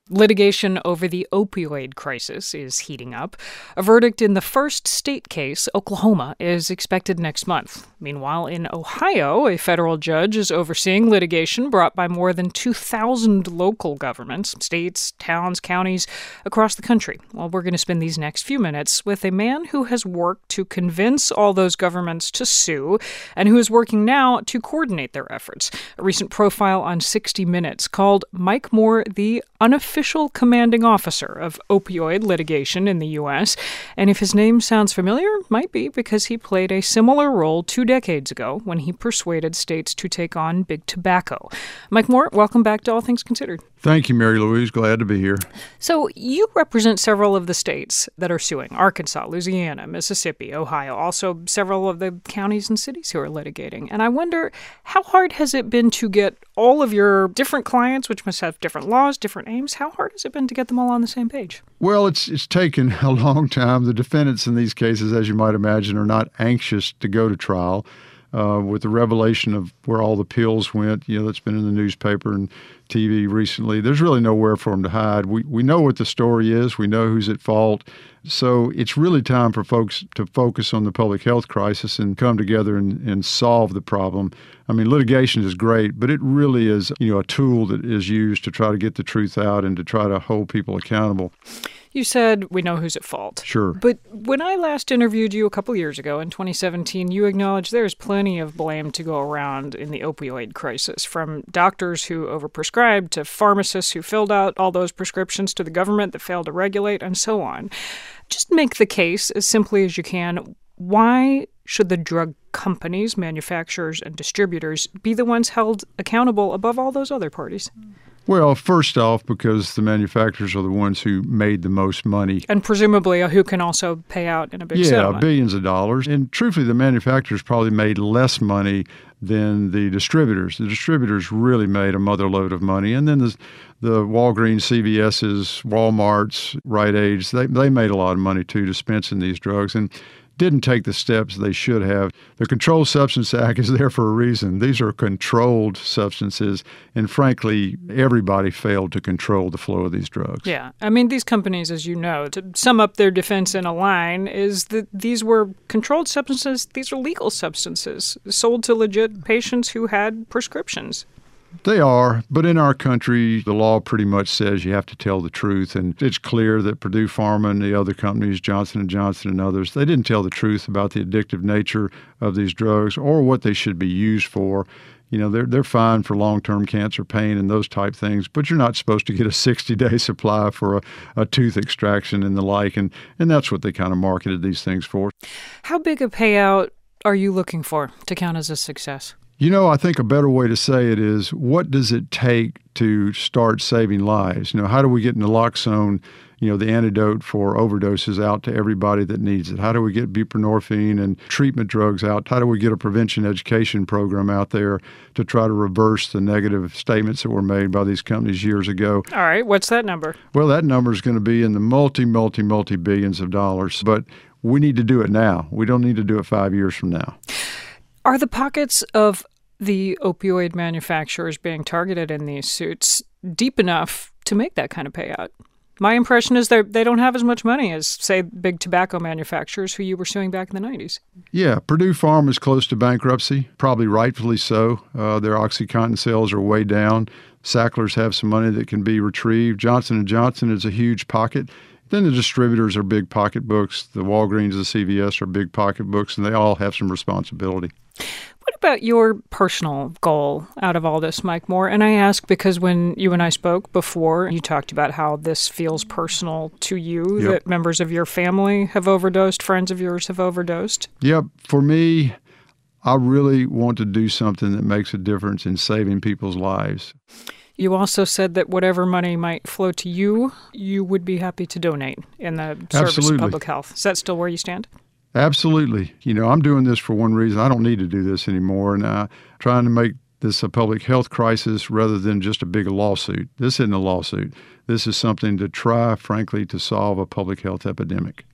Litigation over the opioid crisis is heating up. A verdict in the first state case, Oklahoma, is expected next month. Meanwhile, in Ohio, a federal judge is overseeing litigation brought by more than 2,000 local governments, states, towns, counties across the country. Well, we're going to spend these next few minutes with a man who has worked to convince all those governments to sue and who is working now to coordinate their efforts. A recent profile on 60 Minutes called Mike Moore the unofficial commanding officer of opioid litigation in the U.S. And if his name sounds familiar, might be because he played a similar role 2 decades ago when he persuaded states to take on big tobacco. Mike Moore, welcome back to All Things Considered. Thank you, Mary Louise. Glad to be here. So you represent several of the states that are suing: Arkansas, Louisiana, Mississippi, Ohio, also several of the counties and cities who are litigating. And I wonder, how hard has it been to get all of your different clients, which must have different laws, different aims, how hard has it been to get them all on the same page? Well, it's taken a long time. The defendants in these cases, as you might imagine, are not anxious to go to trial. With the revelation of where all the pills went, that's been in the newspaper and TV recently, there's really nowhere for them to hide. We know what the story is. We know who's at fault. So it's really time for folks to focus on the public health crisis and come together and solve the problem. I mean, litigation is great, but it really is, a tool that is used to try to get the truth out and to try to hold people accountable. You said we know who's at fault. Sure. But when I last interviewed you a couple years ago in 2017, you acknowledged there's plenty of blame to go around in the opioid crisis, from doctors who overprescribed to pharmacists who filled out all those prescriptions to the government that failed to regulate and so on. Just make the case as simply as you can. Why should the drug companies, manufacturers, and distributors be the ones held accountable above all those other parties? Well, first off, because the manufacturers are the ones who made the most money. And presumably who can also pay out in a big settlement. Yeah, billions of dollars. And truthfully, the manufacturers probably made less money than the distributors. The distributors really made a motherload of money. And then the Walgreens, CVS's, Walmart's, Rite Aids, they made a lot of money, too, dispensing these drugs. And didn't take the steps they should have. The Controlled Substance Act is there for a reason. These are controlled substances, and frankly, everybody failed to control the flow of these drugs. Yeah. I mean, these companies, as you know, to sum up their defense in a line, is that these were controlled substances. These are legal substances sold to legit patients who had prescriptions. They are, but in our country, the law pretty much says you have to tell the truth, and it's clear that Purdue Pharma and the other companies, Johnson & Johnson and others, they didn't tell the truth about the addictive nature of these drugs or what they should be used for. They're fine for long-term cancer pain and those type things, but you're not supposed to get a 60-day supply for a tooth extraction and the like, and that's what they kind of marketed these things for. How big a payout are you looking for to count as a success? I think a better way to say it is, what does it take to start saving lives? How do we get naloxone, the antidote for overdoses, out to everybody that needs it? How do we get buprenorphine and treatment drugs out? How do we get a prevention education program out there to try to reverse the negative statements that were made by these companies years ago? All right. What's that number? Well, that number is going to be in the multi-billions of dollars, but we need to do it now. We don't need to do it 5 years from now. Are the pockets of the opioid manufacturers being targeted in these suits deep enough to make that kind of payout? My impression is they don't have as much money as, say, big tobacco manufacturers who you were suing back in the 90s. Yeah, Purdue Pharma is close to bankruptcy, probably rightfully so. Their OxyContin sales are way down. Sacklers have some money that can be retrieved. Johnson & Johnson is a huge pocket. Then the distributors are big pocketbooks. The Walgreens, the CVS are big pocketbooks, and they all have some responsibility. What about your personal goal out of all this, Mike Moore? And I ask because when you and I spoke before, you talked about how this feels personal to you, Yep. that members of your family have overdosed, friends of yours have overdosed. Yep. For me, I really want to do something that makes a difference in saving people's lives. You also said that whatever money might flow to you, you would be happy to donate in the service Absolutely. of public health. Is that still where you stand? Absolutely. I'm doing this for one reason. I don't need to do this anymore, and I'm trying to make this a public health crisis rather than just a big lawsuit. This isn't a lawsuit. This is something to try, frankly, to solve a public health epidemic.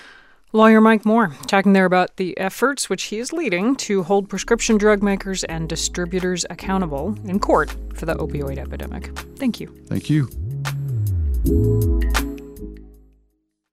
Lawyer Mike Moore talking there about the efforts which he is leading to hold prescription drug makers and distributors accountable in court for the opioid epidemic. Thank you. Thank you. you.